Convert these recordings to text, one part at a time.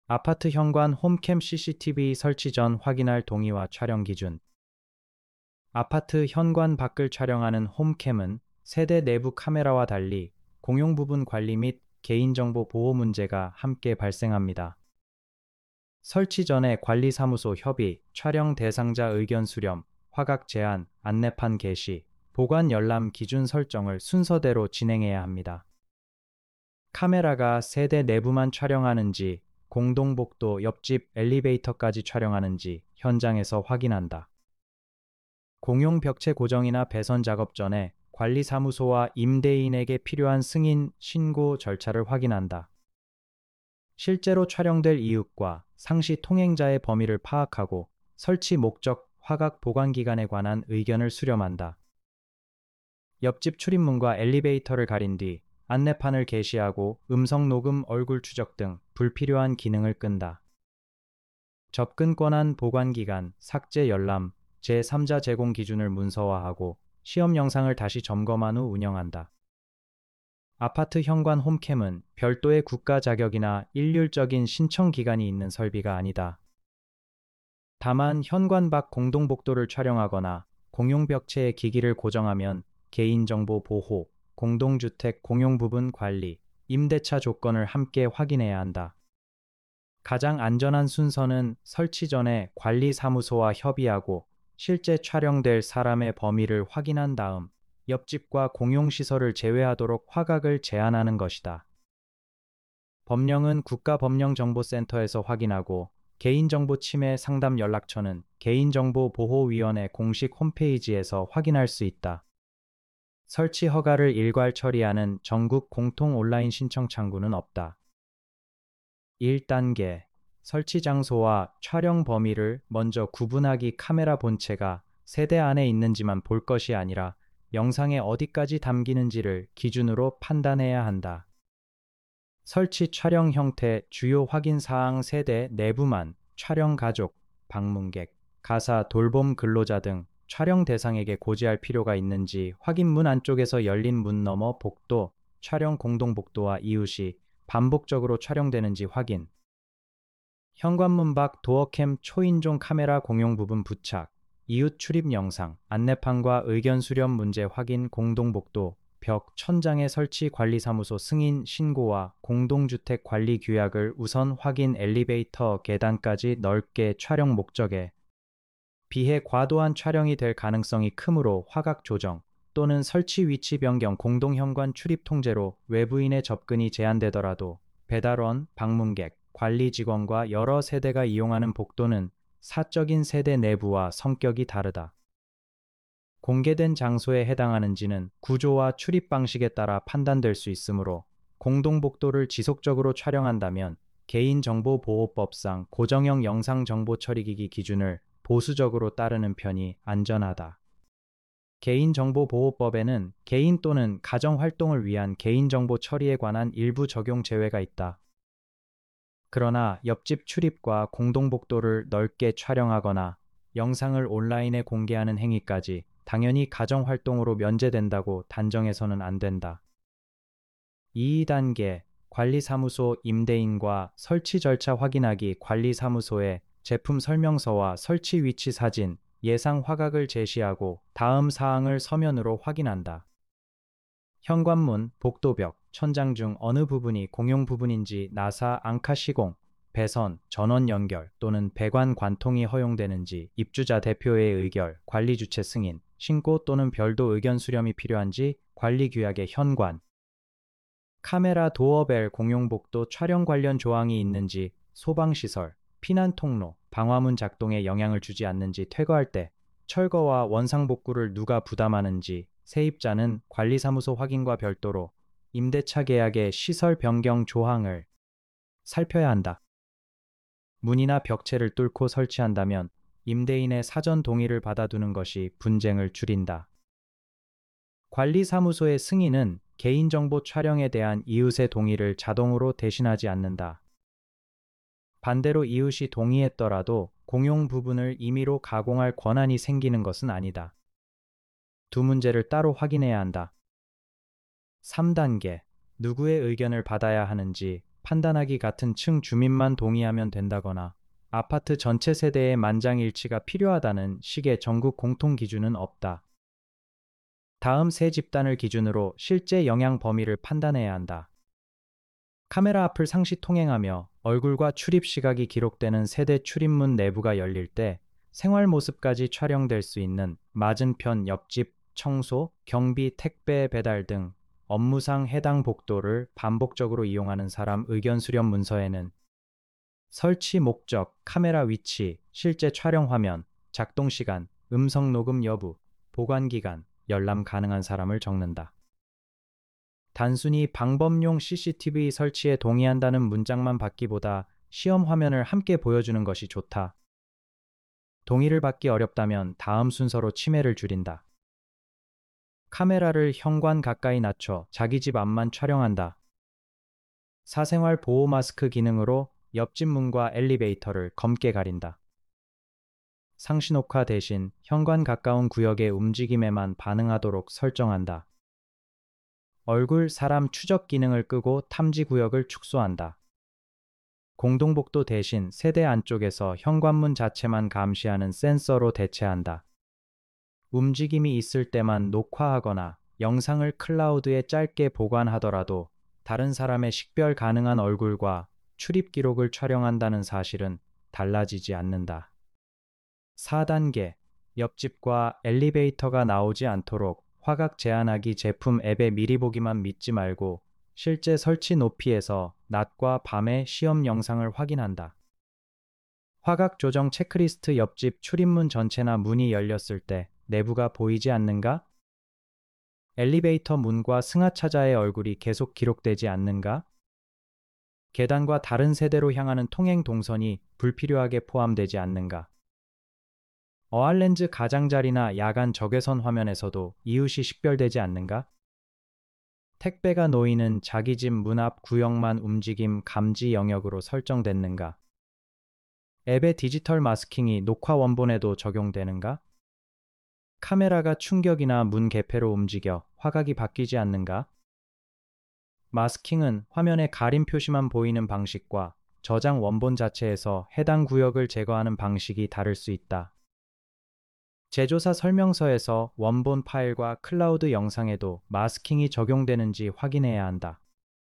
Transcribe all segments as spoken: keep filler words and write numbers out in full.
아파트 현관 홈캠 씨씨티비 설치 전 확인할 동의와 촬영 기준. 아파트 현관 밖을 촬영하는 홈캠은 세대 내부 카메라와 달리 공용 부분 관리 및 개인정보 보호 문제가 함께 발생합니다. 설치 전에 관리사무소 협의, 촬영 대상자 의견 수렴, 화각 제한, 안내판 게시, 보관 열람 기준 설정을 순서대로 진행해야 합니다. 카메라가 세대 내부만 촬영하는지, 공동복도 옆집 엘리베이터까지 촬영하는지 현장에서 확인한다. 공용 벽체 고정이나 배선 작업 전에 관리사무소와 임대인에게 필요한 승인, 신고 절차를 확인한다. 실제로 촬영될 이웃과 상시 통행자의 범위를 파악하고 설치 목적, 화각 보관 기간에 관한 의견을 수렴한다. 옆집 출입문과 엘리베이터를 가린 뒤 안내판을 게시하고 음성 녹음, 얼굴 추적 등 불필요한 기능을 끈다. 접근 권한, 보관 기간, 삭제 열람, 제삼자 제공 기준을 문서화하고 시험 영상을 다시 점검한 후 운영한다. 아파트 현관 홈캠은 별도의 국가 자격이나 일률적인 신청 기간이 있는 설비가 아니다. 다만 현관 밖 공동복도를 촬영하거나 공용 벽체에 기기를 고정하면 개인정보 보호, 공동주택 공용 부분 관리, 임대차 조건을 함께 확인해야 한다. 가장 안전한 순서는 설치 전에 관리사무소와 협의하고 실제 촬영될 사람의 범위를 확인한 다음 옆집과 공용시설을 제외하도록 화각을 제한하는 것이다. 법령은 국가법령정보센터에서 확인하고 개인정보 침해 상담 연락처는 개인정보보호위원회 공식 홈페이지에서 확인할 수 있다. 설치 허가를 일괄 처리하는 전국 공통 온라인 신청 창구는 없다. 일 단계 설치 장소와 촬영 범위를 먼저 구분하기. 카메라 본체가 세대 안에 있는지만 볼 것이 아니라 영상에 어디까지 담기는지를 기준으로 판단해야 한다. 설치 촬영 형태, 주요 확인 사항, 세대 내부만, 촬영 가족, 방문객, 가사, 돌봄 근로자 등 촬영 대상에게 고지할 필요가 있는지 확인. 문 안쪽에서 열린 문 너머 복도, 촬영 공동복도와 이웃이 반복적으로 촬영되는지 확인. 현관문 밖 도어캠 초인종 카메라 공용 부분 부착, 이웃 출입 영상, 안내판과 의견 수렴 문제 확인. 공동복도, 벽, 천장의 설치 관리사무소 승인, 신고와 공동주택 관리 규약을 우선 확인. 엘리베이터, 계단까지 넓게 촬영 목적에 비해 과도한 촬영이 될 가능성이 크므로 화각 조정 또는 설치 위치 변경. 공동현관 출입 통제로 외부인의 접근이 제한되더라도 배달원, 방문객, 관리 직원과 여러 세대가 이용하는 복도는 사적인 세대 내부와 성격이 다르다. 공개된 장소에 해당하는지는 구조와 출입 방식에 따라 판단될 수 있으므로 공동복도를 지속적으로 촬영한다면 개인정보보호법상 고정형 영상정보처리기기 기준을 보수적으로 따르는 편이 안전하다. 개인정보보호법에는 개인 또는 가정활동을 위한 개인정보 처리에 관한 일부 적용 제외가 있다. 그러나 옆집 출입과 공동복도를 넓게 촬영하거나 영상을 온라인에 공개하는 행위까지 당연히 가정활동으로 면제된다고 단정해서는 안 된다. 이 단계 관리사무소 임대인과 설치 절차 확인하기. 관리사무소에 제품 설명서와 설치 위치 사진, 예상 화각을 제시하고 다음 사항을 서면으로 확인한다. 현관문, 복도벽, 천장 중 어느 부분이 공용 부분인지 나사, 앙카 시공, 배선, 전원 연결 또는 배관 관통이 허용되는지, 입주자 대표의 의결, 관리 주체 승인, 신고 또는 별도 의견 수렴이 필요한지, 관리 규약의 현관, 카메라, 도어벨, 공용복도 촬영 관련 조항이 있는지, 소방시설, 피난 통로, 방화문 작동에 영향을 주지 않는지, 퇴거할 때 철거와 원상복구를 누가 부담하는지, 세입자는 관리사무소 확인과 별도로 임대차 계약의 시설 변경 조항을 살펴야 한다. 문이나 벽체를 뚫고 설치한다면 임대인의 사전 동의를 받아두는 것이 분쟁을 줄인다. 관리사무소의 승인은 개인정보 촬영에 대한 이웃의 동의를 자동으로 대신하지 않는다. 반대로 이웃이 동의했더라도 공용 부분을 임의로 가공할 권한이 생기는 것은 아니다. 두 문제를 따로 확인해야 한다. 삼 단계 누구의 의견을 받아야 하는지. 판단하기 같은 층 주민만 동의하면 된다거나 아파트 전체 세대의 만장일치가 필요하다는 식의 전국 공통 기준은 없다. 다음 세 집단을 기준으로 실제 영향 범위를 판단해야 한다. 카메라 앞을 상시 통행하며 얼굴과 출입 시각이 기록되는 세대 출입문 내부가 열릴 때 생활 모습까지 촬영될 수 있는 맞은편 옆집, 청소, 경비, 택배 배달 등 업무상 해당 복도를 반복적으로 이용하는 사람 의견 수렴 문서에는 설치 목적, 카메라 위치, 실제 촬영 화면, 작동 시간, 음성 녹음 여부, 보관 기간, 열람 가능한 사람을 적는다. 단순히 방범용 씨씨티비 설치에 동의한다는 문장만 받기보다 시험 화면을 함께 보여주는 것이 좋다. 동의를 받기 어렵다면 다음 순서로 침해를 줄인다. 카메라를 현관 가까이 낮춰 자기 집 앞만 촬영한다. 사생활 보호 마스크 기능으로 옆집 문과 엘리베이터를 검게 가린다. 상시 녹화 대신 현관 가까운 구역의 움직임에만 반응하도록 설정한다. 얼굴, 사람 추적 기능을 끄고 탐지 구역을 축소한다. 공동복도 대신 세대 안쪽에서 현관문 자체만 감시하는 센서로 대체한다. 움직임이 있을 때만 녹화하거나 영상을 클라우드에 짧게 보관하더라도 다른 사람의 식별 가능한 얼굴과 출입 기록을 촬영한다는 사실은 달라지지 않는다. 사 단계, 옆집과 엘리베이터가 나오지 않도록 화각 제한하기 제품 앱에 미리 보기만 믿지 말고 실제 설치 높이에서 낮과 밤의 시험 영상을 확인한다. 화각 조정 체크리스트 옆집 출입문 전체나 문이 열렸을 때 내부가 보이지 않는가? 엘리베이터 문과 승하차자의 얼굴이 계속 기록되지 않는가? 계단과 다른 세대로 향하는 통행 동선이 불필요하게 포함되지 않는가? 어알렌즈 가장자리나 야간 적외선 화면에서도 이웃이 식별되지 않는가? 택배가 놓이는 자기 집 문 앞 구역만 움직임 감지 영역으로 설정됐는가? 앱의 디지털 마스킹이 녹화 원본에도 적용되는가? 카메라가 충격이나 문 개폐로 움직여 화각이 바뀌지 않는가? 마스킹은 화면에 가림 표시만 보이는 방식과 저장 원본 자체에서 해당 구역을 제거하는 방식이 다를 수 있다. 제조사 설명서에서 원본 파일과 클라우드 영상에도 마스킹이 적용되는지 확인해야 한다.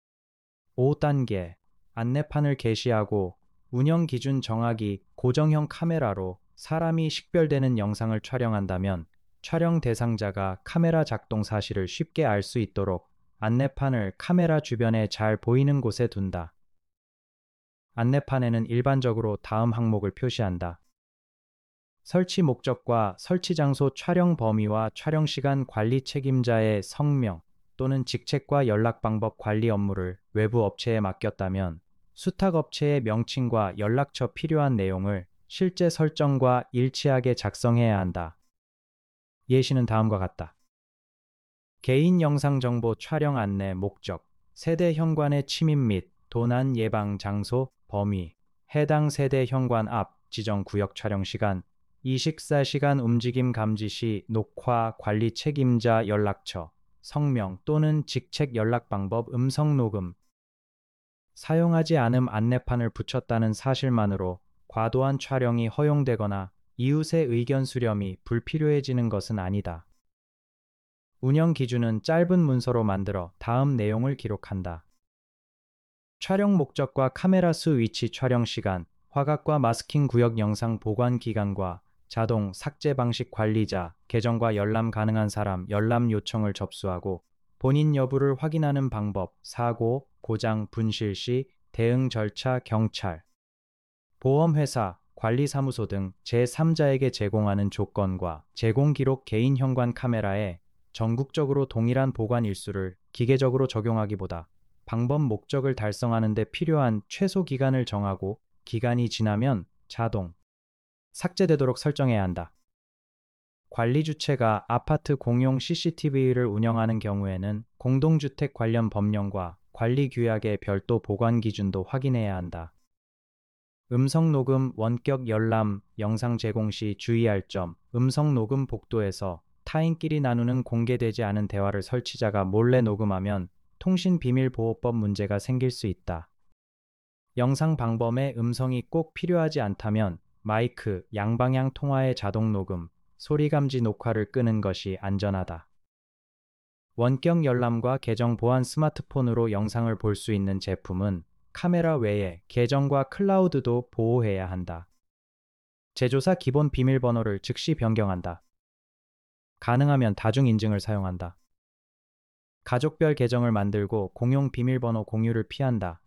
오 단계, 안내판을 게시하고 운영 기준 정하기 고정형 카메라로 사람이 식별되는 영상을 촬영한다면 촬영 대상자가 카메라 작동 사실을 쉽게 알 수 있도록 안내판을 카메라 주변에 잘 보이는 곳에 둔다. 안내판에는 일반적으로 다음 항목을 표시한다. 설치 목적과 설치 장소 촬영 범위와 촬영 시간 관리 책임자의 성명 또는 직책과 연락 방법 관리 업무를 외부 업체에 맡겼다면 수탁 업체의 명칭과 연락처 필요한 내용을 실제 설정과 일치하게 작성해야 한다. 예시는 다음과 같다. 개인 영상 정보 촬영 안내 목적, 세대 현관의 침입 및 도난 예방 장소, 범위, 해당 세대 현관 앞 지정 구역 촬영 시간, 이십사 시간 움직임 감지 시 녹화 관리 책임자 연락처, 성명 또는 직책 연락 방법 음성 녹음. 사용하지 않음 안내판을 붙였다는 사실만으로 과도한 촬영이 허용되거나 이웃의 의견 수렴이 불필요해지는 것은 아니다. 운영 기준은 짧은 문서로 만들어 다음 내용을 기록한다. 촬영 목적과 카메라 수 위치 촬영 시간, 화각과 마스킹 구역 영상 보관 기간과 자동 삭제 방식 관리자, 계정과 열람 가능한 사람, 열람 요청을 접수하고 본인 여부를 확인하는 방법, 사고, 고장, 분실 시 대응 절차, 경찰, 보험회사, 관리사무소 등 제삼자에게 제공하는 조건과 제공 기록 개인 현관 카메라에 전국적으로 동일한 보관 일수를 기계적으로 적용하기보다 방법 목적을 달성하는 데 필요한 최소 기간을 정하고 기간이 지나면 자동 삭제되도록 설정해야 한다. 관리 주체가 아파트 공용 씨씨티비를 운영하는 경우에는 공동주택 관련 법령과 관리 규약의 별도 보관 기준도 확인해야 한다. 음성 녹음, 원격 열람, 영상 제공 시 주의할 점, 음성 녹음 복도에서 타인끼리 나누는 공개되지 않은 대화를 설치자가 몰래 녹음하면 통신비밀보호법 문제가 생길 수 있다. 영상 방범에 음성이 꼭 필요하지 않다면 마이크, 양방향 통화의 자동 녹음, 소리 감지 녹화를 끄는 것이 안전하다. 원격 열람과 계정 보안 스마트폰으로 영상을 볼 수 있는 제품은 카메라 외에 계정과 클라우드도 보호해야 한다. 제조사 기본 비밀번호를 즉시 변경한다. 가능하면 다중 인증을 사용한다. 가족별 계정을 만들고 공용 비밀번호 공유를 피한다.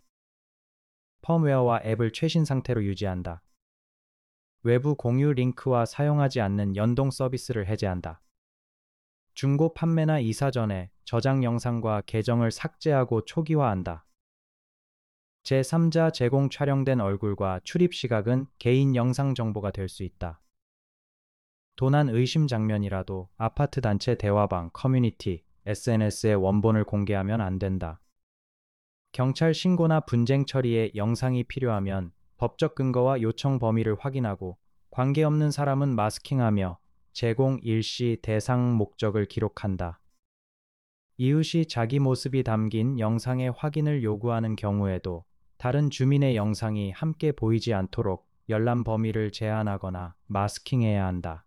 펌웨어와 앱을 최신 상태로 유지한다. 외부 공유 링크와 사용하지 않는 연동 서비스를 해제한다. 중고 판매나 이사 전에 저장 영상과 계정을 삭제하고 초기화한다. 제삼자 제공 촬영된 얼굴과 출입 시각은 개인 영상 정보가 될 수 있다. 도난 의심 장면이라도 아파트 단체 대화방, 커뮤니티, 에스엔에스에 원본을 공개하면 안 된다. 경찰 신고나 분쟁 처리에 영상이 필요하면 법적 근거와 요청 범위를 확인하고 관계없는 사람은 마스킹하며 제공 일시 대상 목적을 기록한다. 이웃이 자기 모습이 담긴 영상의 확인을 요구하는 경우에도 다른 주민의 영상이 함께 보이지 않도록 열람 범위를 제한하거나 마스킹해야 한다.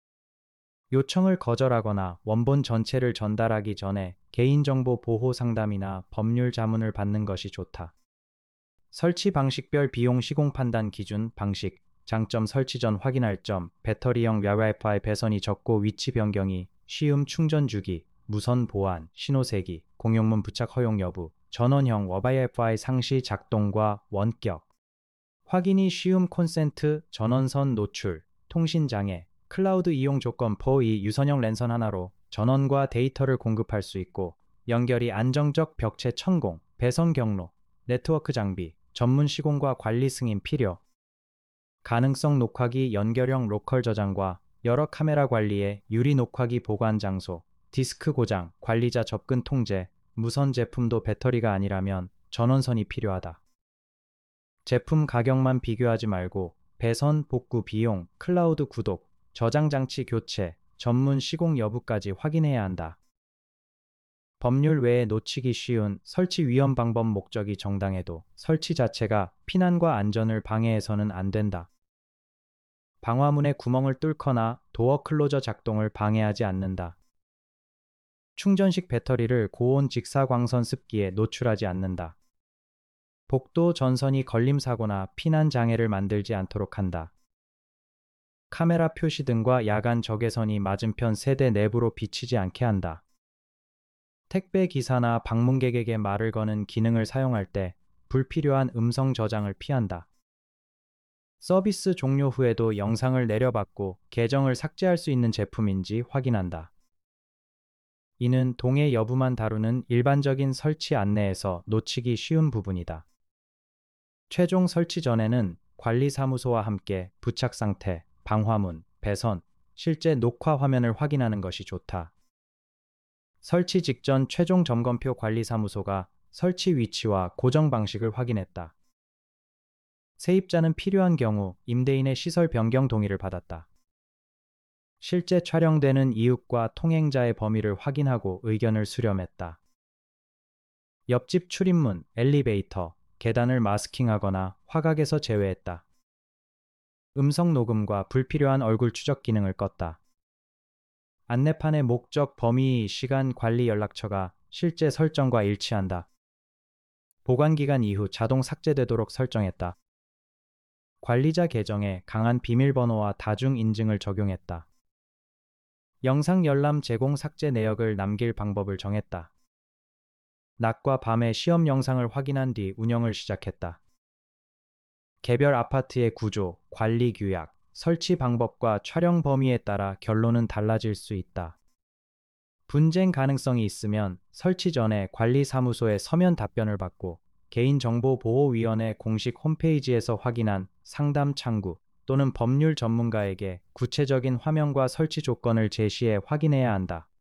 요청을 거절하거나 원본 전체를 전달하기 전에 개인정보 보호 상담이나 법률 자문을 받는 것이 좋다. 설치 방식별 비용 시공 판단 기준, 방식, 장점 설치 전 확인할 점, 배터리형 와이파이 배선이 적고 위치 변경이 쉬움 충전 주기, 무선 보안, 신호세기, 공용문 부착 허용 여부, 전원형 와이파이 상시 작동과 원격, 확인이 쉬움 콘센트, 전원선 노출, 통신장애, 클라우드 이용 조건 포이 유선형 랜선 하나로 전원과 데이터를 공급할 수 있고 연결이 안정적 벽체 천공, 배선 경로, 네트워크 장비, 전문 시공과 관리 승인 필요, 가능성 녹화기 연결형 로컬 저장과 여러 카메라 관리에 유리 녹화기 보관 장소, 디스크 고장, 관리자 접근 통제, 무선 제품도 배터리가 아니라면 전원선이 필요하다. 제품 가격만 비교하지 말고 배선 복구 비용, 클라우드 구독, 저장 장치 교체, 전문 시공 여부까지 확인해야 한다. 법률 외에 놓치기 쉬운 설치 위험 방법 목적이 정당해도 설치 자체가 피난과 안전을 방해해서는 안 된다. 방화문에 구멍을 뚫거나 도어 클로저 작동을 방해하지 않는다. 충전식 배터리를 고온 직사광선 습기에 노출하지 않는다. 복도 전선이 걸림사고나 피난 장애를 만들지 않도록 한다. 카메라 표시등과 야간 적외선이 맞은편 세대 내부로 비치지 않게 한다. 택배 기사나 방문객에게 말을 거는 기능을 사용할 때 불필요한 음성 저장을 피한다. 서비스 종료 후에도 영상을 내려받고 계정을 삭제할 수 있는 제품인지 확인한다. 이는 동의 여부만 다루는 일반적인 설치 안내에서 놓치기 쉬운 부분이다. 최종 설치 전에는 관리사무소와 함께 부착 상태, 방화문, 배선, 실제 녹화 화면을 확인하는 것이 좋다. 설치 직전 최종 점검표 관리사무소가 설치 위치와 고정 방식을 확인했다. 세입자는 필요한 경우 임대인의 시설 변경 동의를 받았다. 실제 촬영되는 이웃과 통행자의 범위를 확인하고 의견을 수렴했다. 옆집 출입문, 엘리베이터, 계단을 마스킹하거나 화각에서 제외했다. 음성 녹음과 불필요한 얼굴 추적 기능을 껐다. 안내판의 목적, 범위, 시간, 관리 연락처가 실제 설정과 일치한다. 보관기간 이후 자동 삭제되도록 설정했다. 관리자 계정에 강한 비밀번호와 다중 인증을 적용했다. 영상 열람 제공 삭제 내역을 남길 방법을 정했다. 낮과 밤에 시험 영상을 확인한 뒤 운영을 시작했다. 개별 아파트의 구조, 관리 규약, 설치 방법과 촬영 범위에 따라 결론은 달라질 수 있다. 분쟁 가능성이 있으면 설치 전에 관리사무소에 서면 답변을 받고 개인정보보호위원회 공식 홈페이지에서 확인한 상담 창구 또는 법률 전문가에게 구체적인 화면과 설치 조건을 제시해 확인해야 한다.